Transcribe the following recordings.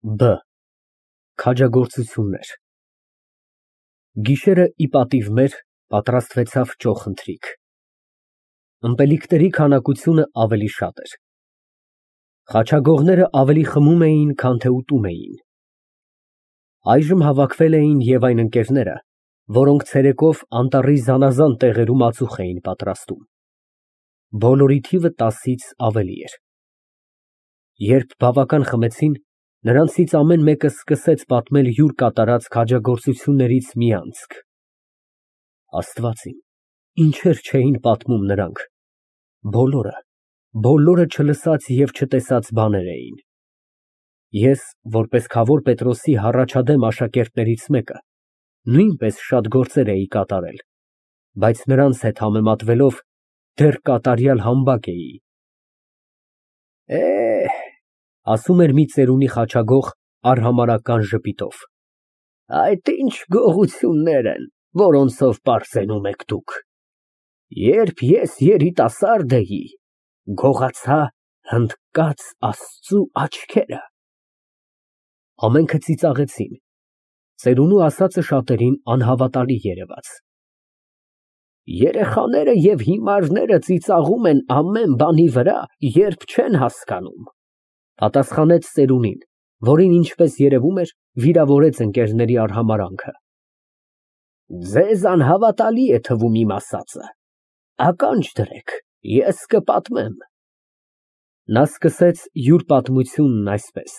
Բ. Քաջագործություններ։ Գիշերը ի պատիվ մեր պատրաստվեցավ ճոխընթրիք։ Ըմպելիքների քանակությունը ավելի շատ էր։ Խաչագողները ավելի խմում էին, քան թե ուտում էին։ Այժմ հավաքվել էին և այն ընկերները, որոնք ցերեկով անտառի զանազան տեղերում ածուխ էին պատրաստում։ Բոլորի թիվը 10-ից ավելի էր։ Երբ բավական խմեցին, նրանցից ամեն մեկը սկսեց պատմել յուր կատարած քաջագործություններից մի անցք։ Աստված իմ, ինչեր չէին պատմում նրանք։ Բոլորը չլսած և չտեսած բաներ էին։ Ես, որպես Քավոր Պետրոսի հառաջադեմ աշակերտներից մեկը, նույնպես շատ գործեր էի կատարել, բայց նրանց հետ համեմատվելով դեռ կատարյալ համբակ էի։ Ասում էր մի ծերունի խաչագող արհամարհական ժպիտով, այդ ինչ գողություններ են, որոնցով պարծենում եք դուք։ Երբ ես երիտասարդ էի, գողացա հնդկած Աստծու աչքերը։ Ամենքը ծիծաղեցին։ Ծերունու ասածը շատերին անհավատալի երևաց։ Երեխաները և հիմարները ծիծաղում են ամեն բանի վրա, երբ չեն հասկանում, պատասխանեց ծերունին, որին, ինչպես երևում էր, վիրավորեց ընկերների արհամարհանքը։ Ձեզ անհավատալի է թվում իմ ասածը։ Ականջ դրեք, ես կպատմեմ։ Նա սկսեց յուր պատմությունն այսպես.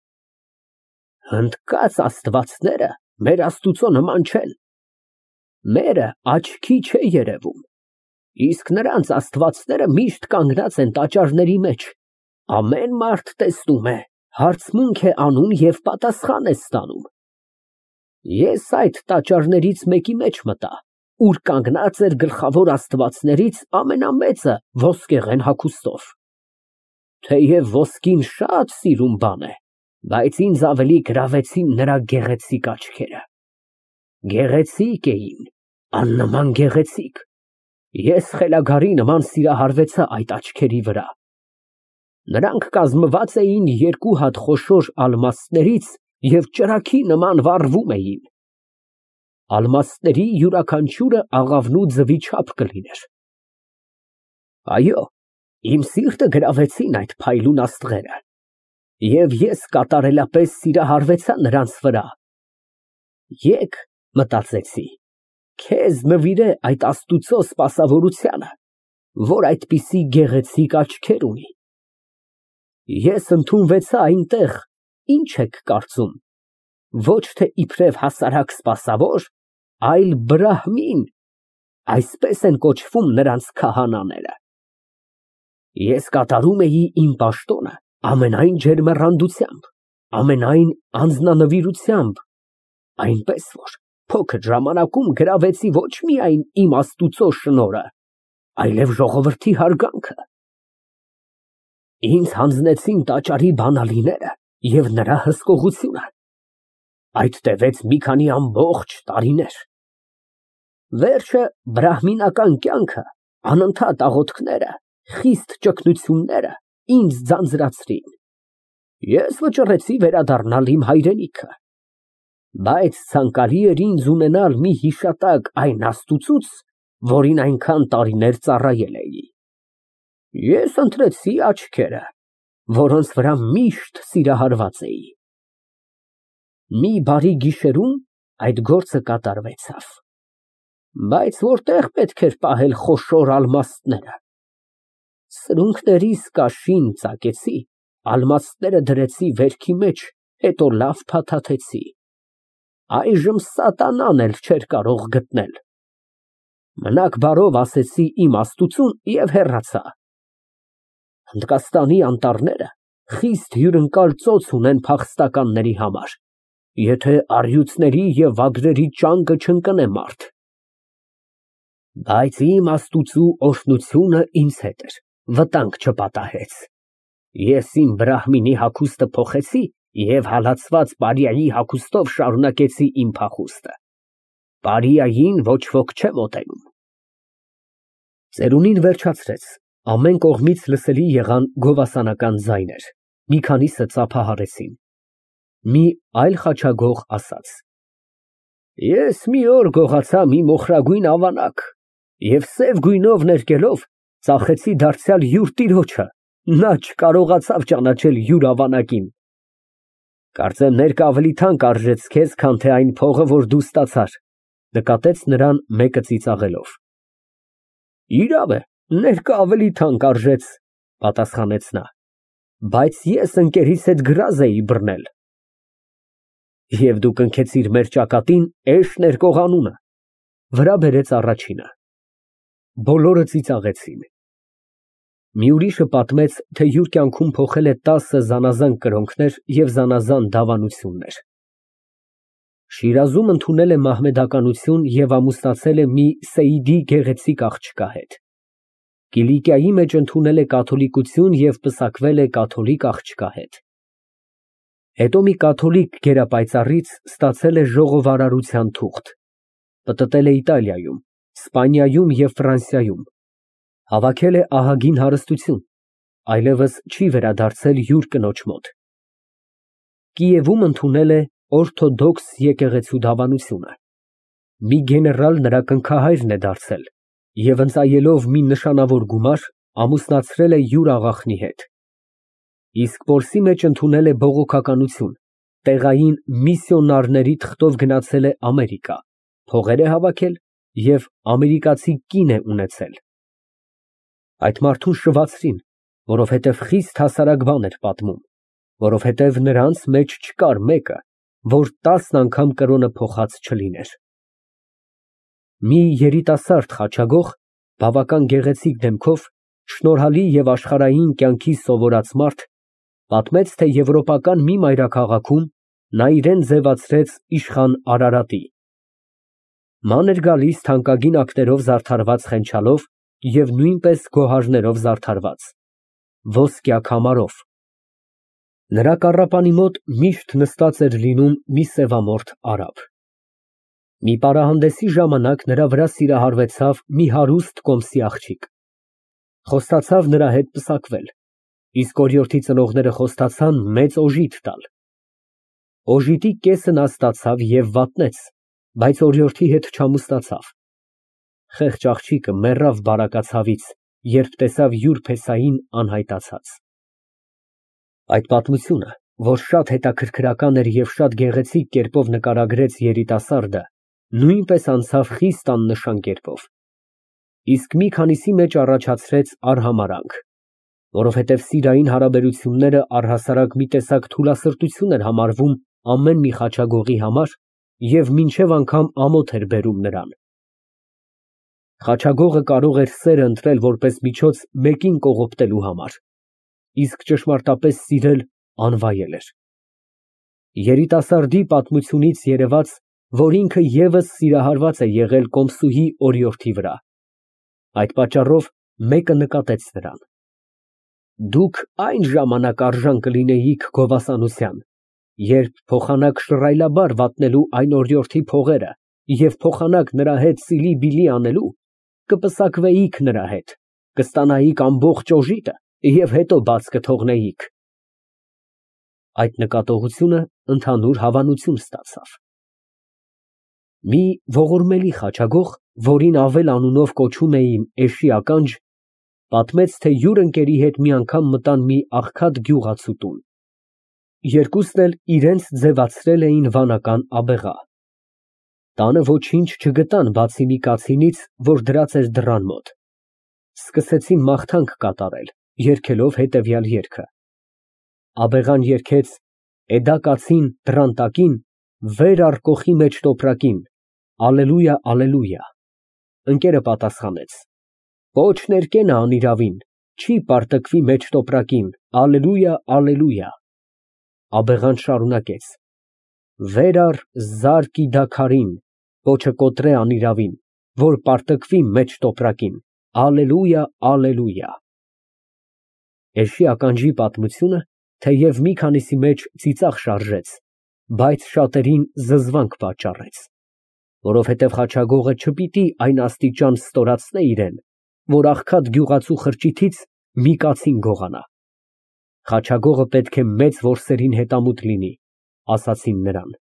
Հնդկած աստվածները մեր Աստուծո նման չեն։ Մերը աչքի չէ երևում, իսկ նրանց աստվածները միշտ կանգնած են տաճարների մեջ։ Ամեն մարդ տեսնում է, հարցմունք է անում և պատասխան է ստանում։ Ես այդ տաճարներից մեկի մեջ մտա, ուր կանգնած էր գլխավոր աստվածներից ամենամեծը ոսկեղեն հագուստով։ Թեև ոսկին շատ սիրուն բան է, բայց ինձ ավելի գրավեցին նրա գեղեցիկ աչքերը։ Գեղեցիկ էին, աննման գեղեցիկ։ Ես խելագարի նման սիրահարվեցա այդ աչքերի վրա։ Նրանք կազմված էին երկու հատ խոշոր ալմաստներից և ճրագի նման վառվում էին։ Ալմաստների յուրաքանչյուրը աղավնու ձվի չափ կլիներ։ Այո, իմ սիրտը գրավեցին այդ փայլուն աստղերը, և ես կատարելապես սիրահարվեցա նրանց վրա։ Եկ, մտածեցի, քեզ նվիրե այդ Աստուծո սպասավորությանը, որ այդպիսի գեղեցիկ աչքեր ունի։ Ես ընդունվեցա այնտեղ, ինչ եք կարծում, ոչ թե իբրև հասարակ սպասավոր, այլ բրահմին, այսպես են կոչվում նրանց քահանաները։ Ես կատարում էի իմ պաշտոնը ամենայն ջերմեռանդությամբ, ամենայն անձնանվիրությամբ, այնպես որ փոքր ժամանակում գրավեցի ոչ միայն իմ Աստուծո շնորհը, այլև ժողովրդի հարգանքը։ Ինձ հանձնեցին տաճարի բանալիները և նրա հսկողությունը։ Այդ տևեց մի քանի ամբողջ տարիներ։ Վերջը բրահմինական կյանքը, անընդհատ աղոթքները, խիստ ճգնությունները ինձ ձանձրացրին։ Ես վճռեցի վերադառնալ իմ հայրենիքը։ Բայց ցանկալի էր ինձ ունենալ մի հիշատակ այն Աստուծուց, որին այնքան տարիներ ծառայել էի։ Ես ընտրեցի աչքերը, որոնց վրա միշտ սիրահարված էի։ Մի բարի գիշերում այդ գործը կատարվեցավ։ Բայց որտեղ պետք էր պահել խոշոր ալմաստները։ Սրունքներիս կաշին ծակեցի, ալմաստները դրեցի վերքի մեջ, հետո լավ փաթաթեցի։ Այժմ սատանան էլ չէր կարող գտնել։ Մնաք բարով ասեցի իմ Աստուծուն և հեռացա։ Հնդկաստանի անտառները խիստ հյուրընկալ ծոց ունեն փախստականների համար, եթե առյուծների և վագրերի ճանկը չընկնե մարդ։ Բայց իմ Աստուծու օրհնությունը ինձ հետ էր, վտանգ չպատահեց։ Ես իմ բրահմինի հագուստը փոխեցի և հալածված պարիայի հագուստով շարունակեցի իմ փախուստը։ Պարիային ոչ ոք չէ մոտենում։ Ծերունին վերջացրեց, ամեն կողմից լսելի եղան գովասանական ձայներ, մի քանիսը ծափահարեցին։ Մի այլ խաչագող ասաց. Ես մի օր գողացա մի մոխրագույն ավանակ և սև գույնով ներկելով ծախեցի դարձյալ յուր տիրոջը, նա չկարողացավ ճանաչել յուր ավանակին։ Կարծեմ ներկը ավելի թանկ արժեց քեզ, քան թե այն փողը, որ դու ստացար, նկատեց նրան մեկը ծիծաղելով։ Իրավ է, ներկը ավելի թանկ արժեց, պատասխանեց նա, բայց ես ընկերիս հետ գրազ էի բռնել։ Եվ դու կնքեցիր մեր ճակատին էշ ներկողանունը, վրա բերեց առաջինը։ Բոլորը ծիծաղեցին։ Մի ուրիշը պատմեց, թե յուր կյանքում փոխել է 10 զանազան կրոնքներ և զանազան դավանություններ։ Շիրազում ընդունել է մահմեդականություն և ամուսնացել է մի Սեիդի գեղեցիկ աղջկա հետ։ Կիլիկիայի մեջ ընդունել է կաթոլիկություն և պսակվել է կաթոլիկ աղջկա հետ։ Հետո մի կաթոլիկ գերապայծառից ստացել է ժողովարարության թուղթ։ Պտտել է Իտալիայում, Սպանիայում և Ֆրանսիայում։ Հավաքել է ահագին հարստություն, այլևս չի վերադարձել յուր կնոջ մոտ։ Կիևում ընդունել է օրթոդոքս եկեղեցու դավանությունը։ Մի գեներալ նրա կնքահայրն է դարձել և ընծայելով մի նշանավոր գումար ամուսնացրել է յուր աղախնի հետ։ Իսկ որսի մեջ ընդունել է բողոքականություն, տեղային միսիոնարների թղթով գնացել է Ամերիկա, փողեր է հավաքել և ամերիկացի կին է ունեցել։ Այդ մարդուն շվացրին, որովհետև խիստ հասարակ բան էր պատմում, որովհետև նրանց մեջ չկար մեկը, որ 10 անգամ կրոնը փոխած չլիներ։ Մի երիտասարդ խաչագող, բավական գեղեցիկ դեմքով, շնորհալի և աշխարհային կյանքի սովորած մարդ, պատմեց, թե եվրոպական մի մայրաքաղաքում նա իրան ձևացրեց իշխան Արարատի։ Ման էր գալիս թանկագին ակներով զարդարված խենչալով և նույնպես գոհարներով զարդարված, ոսկյա քամարով։ Նրա կառապանի մոտ միշտ նստած էր լինում մի սևամորթ արաբ։ Մի պարահանդեսի ժամանակ նրա վրա սիրահարվեցավ մի հարուստ կոմսի աղջիկ։ Խոստացավ նրա հետ պսակվել, իսկ օրիորդի ծնողները խոստացան մեծ օժիտ տալ։ Օժիտի կեսը նա ստացավ և վատնեց, բայց օրիորդի հետ չամուսնացավ։ Խեղճ աղջիկը մեռավ բարակացավից, երբ տեսավ յուր փեսային անհայտացած։ Այդ պատմությունը, որ շատ հետաքրքրական էր և շատ գեղեցիկ կերպով նկարագրեց երիտասարդը, նույնպես անցավ խիստ աննշան կերպով։ Իսկ մի քանիսի մեջ առաջացրեց արհամարհանք, որովհետև սիրային հարաբերությունները առհասարակ մի տեսակ թուլասրտություն էր համարվում ամեն մի խաչագողի համար և մինչև անգամ ամոթ էր բերում նրան։ Խաչագողը կարող էր սերը ընտրել որպես միջոց մեկին կողոպտելու համար, իսկ ճշմարտապես սիրել անվայել էր։ Երիտասարդի պատմությունից երևաց, որ ինքը ևս սիրահարված է եղել կոմսուհի օրիորդի վրա։ Այդ պատճառով մեկը նկատեց նրան. Դուք այն ժամանակ արժան կլինեիք գովասանության, երբ փոխանակ շռայլաբար վատնելու այն օրիորդի փողերը և փոխանակ նրա հետ սիլի֊բիլի անելու, կպսակվեիք նրա հետ, կստանայիք ամբողջ օժիտը և հետո բաց կթողնեիք։ Այդ նկատողությունը ընդհանուր հավանություն ստացավ։ Մի ողորմելի խաչագող, որին Ավել անունով կոչում էին Էշի ականջ, պատմեց, թե յուր ընկերի հետ մի անգամ մտան մի աղքատ գյուղացու տուն։ Երկուսն էլ իրենց ձևացրել էին վանական աբեղա։ Տանը ոչինչ չգտան, բացի մի կացինից, որ դրած էր դռան մոտ։ Սկսեցին մաղթանք կատարել, երգելով հետևյալ երգը. Աբեղան երգեց. «Էդա կացին դռան տակին, վեր առ կոխի մեջ տոպրակին, ալելույա, ալելույա»։ Ընկերը պատասխանեց. Ոչ ներկենա անիրավին, չի պարտկվի մեջ տոպրակին, ալելույա, ալելույա։ Աբեղան շարունակեց. Վեր առ զար կիդա քարին, պոչը կոտրե անիրավին, որ պարտկվի մեջ տոպրակին, ալելույա, ալելույա։ Էշի ականջի պատմությունը թեև մի քանիսի մեջ ծիծաղ շարժեց, բայց շատերին զզվանք պատճառեց, որովհետև խաչագողը չպիտի այն աստիճան ստորացնե իրեն, որ աղքատ գյուղացու խրճիթից մի կացին գողանա։ Խաչագողը պետք է մեծ որսերին հետամուտ լինի, ասացին նրան։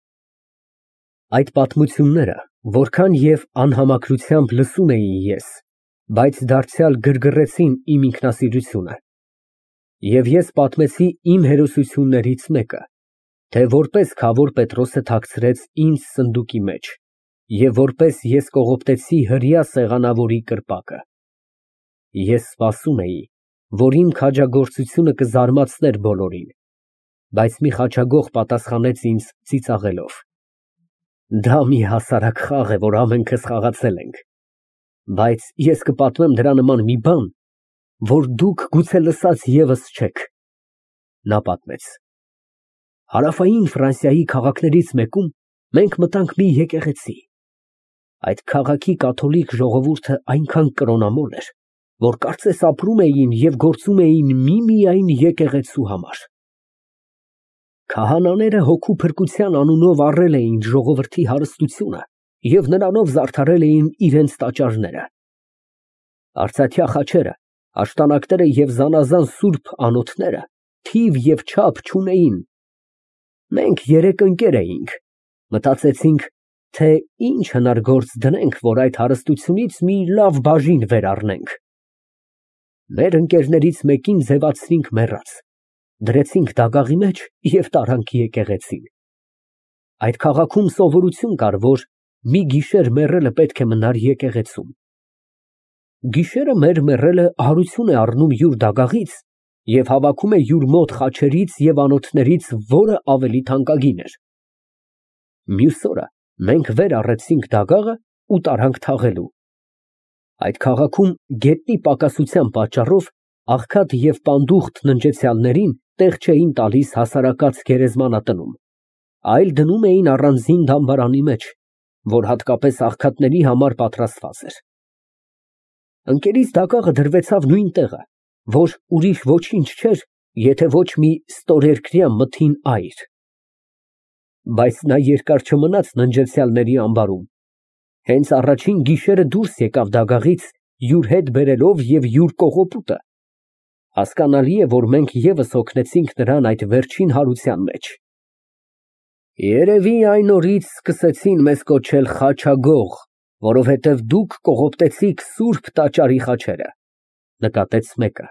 Այդ պատմությունները որքան և անհամակրությամբ լսում էի ես, բայց դարձյալ գրգռեցին իմ ինքնասիրությունը։ Եվ ես պատմեցի իմ հերոսություններից մեկը, թե որպես Քավոր Պետրոսը թաքցրեց ինձ սնդուկի մեջ, և որպես ես կողոպտեցի հրեա սեղանավորի կրպակը։ Ես սպասում էի, որ իմ քաջագործությունը կզարմացներ բոլորին, բայց մի խաչագող պատասխանեց ինձ ծիծաղելով. Դա մի հասարակ խաղ է, որ ամենքս խաղացել ենք, բայց ես կպատմեմ դրա նման մի բան, որ դուք գուցե լսած ևս չեք։ Նա պատմեց. Հարավային Ֆրանսիայի քաղաքներից մեկում մենք մտանք մի եկեղեցի։ Այդ քաղաքի կաթոլիկ ժողովուրդը այնքան կրոնամոլ էր, որ կարծես ապրում էին և գործում էին միմիայն եկեղեցու համար։ Քահանաները հոգու փրկության անունով առել էին ժողովրդի հարստությունը և նրանով զարդարել էին իրենց տաճարները։ Արծաթյա խաչերը, աշտանակները և զանազան սուրբ անոթները թիվ և չափ չունեին։ Մենք երեք ընկեր էինք, մտածեցինք, թե ինչ հնարգործ դնենք, որ այդ հարստությունից մի լավ բաժին վերառնենք։ Մեր ընկերներից մեկին ձևացրինք մեռած, դրեցինք դագաղի մեջ և տարանք եկեղեցին։ Այդ քաղաքում սովորություն կար, որ մի գիշեր մեռելը պետք է մնար եկեղեցում։ Գիշերը մեր մեռելը հարություն է առնում յուր դագաղից և հավաքում է յուր մոտ խաչերից և անոթներից, որը ավելի թանկագին էր։ Մյուս օրը մենք վեր առեցինք դագաղը ու տարանք թաղելու։ Այդ քաղաքում գետնի պակասության պատճառով աղքատ և պանդուխտ ննջեցյալներին տեղ չէին տալիս հասարակած գերեզմանատնում, այլ դնում էին առանձին դամբարանի մեջ, որ հատկապես աղքատների համար պատրաստված էր։ Ընկերիս դագաղը դրվեցավ նույն տեղը, որ ուրիշ ոչինչ չէր, եթե ոչ մի ստորերկրյա մթին այր։ Բայց նա երկար չմնաց ննջեցյալների ամբարում, հենց առաջին գիշերը դուրս եկավ դագաղից, յուր հետ բերելով և յուր կողոպուտը։ Հասկանալի է, որ մենք ևս օգնեցինք նրան այդ վերջին հարության մեջ։ Երևի այն օրից սկսեցին մեզ կոչել խաչագող, որովհետև դուք կողոպտեցիք սուրբ տաճարի խաչերը, նկատեց մեկը։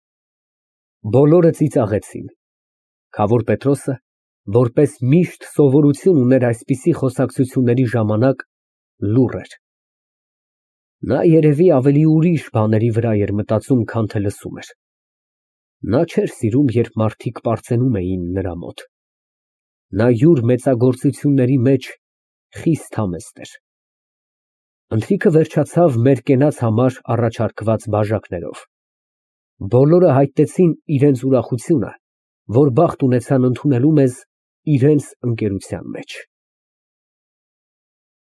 Բոլորը ծիծաղեցին։ Քավոր Պետրոսը, որպես միշտ սովորություն ուներ այսպիսի խոսակցությունների ժամանակ, լուռ էր։ Նա երևի ավելի ուրիշ բաների վրա էր մտածում, քան թե լսում էր։ Նա չէր սիրում, երբ մարդիկ պարծենում էին նրա մոտ։ Նա յուր մեծագործությունների մեջ խիստ համեստ էր։ Ընթրիքը վերջացավ մեր կենաց համար առաջարկված բաժակներով։ Բոլորը հայտնեցին իրենց ուրախությունը, որ բախտ ունեցան ընդունելու մեզ իրենց ընկերության մեջ։